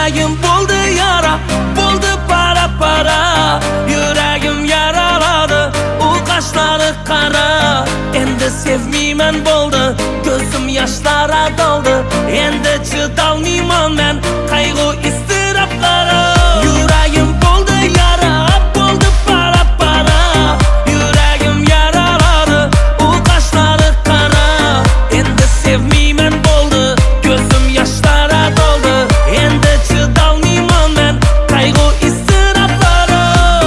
Yuragim bo'ldi yara, bo'ldi para. Yuragim yaraladi, u qoshlari qara. Endi sevmayman bo'ldi, ko'zim yoshlara doldi. Endi chidolmayman men qayg'u iztiroblara. Yuragim bo'ldi yara, bo'ldi para. Yuragim yaraladi, u qoshlari qara. Endi sevmayman bo'ldi, ko'zim yoshlara doldi. Endi chidolmayman men qayg'u iztiroblara.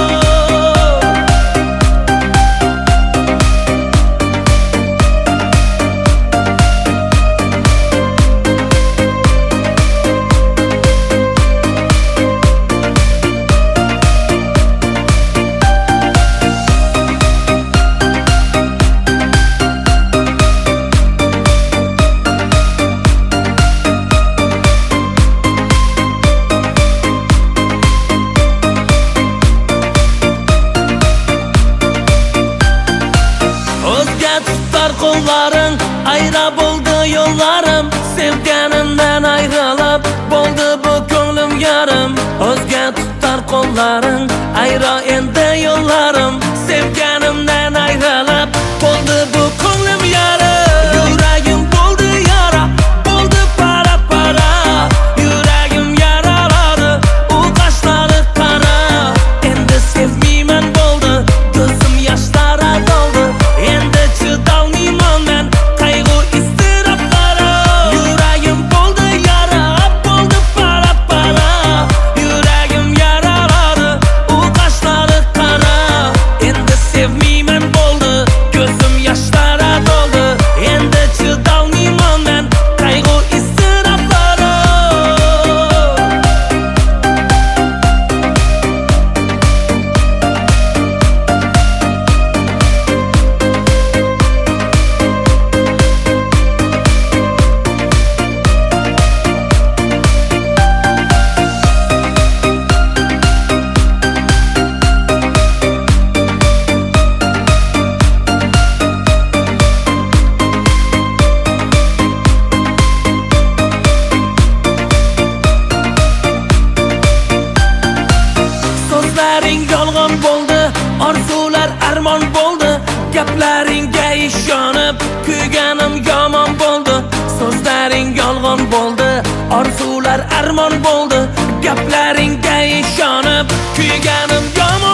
O'zga tutar qo'llaring, ayra bo'ldi yo'llarim. Sevganimdan ayrilib bo'ldi bu ko'nglim yarim. O'zga tutar qo'llaring, ayra endi yo'llarim. Sevganimdan ayrilib bo'ldi bu ko'nglim yarim. Yuragim bo'ldi yara, bo'ldi para. Yuragim yaraladi, u qoshlari qara. Endi sevmayman bo'ldi, ko'zim yoshlara doldi. Endi chidolmayman men qayg'u iztiroblara. Yuragim bo'ldi yara, bo'ldi para. Yuragim yaraladi, u qoshlari qara. Endi sevmayman bo'ldi, ko'zim yoshlara doldi. Endi chidolmayman men qayg'u iztiroblara. So'zlaring yolg'on bo'ldi, orzular armon bo'ldi. Gaplaringga ishonib, kuyganim yomon bo'ldi. So'zlaring yolg'on bo'ldi, orzular armon bo'ldi. Gaplaringga ishonib, kuyganim yomon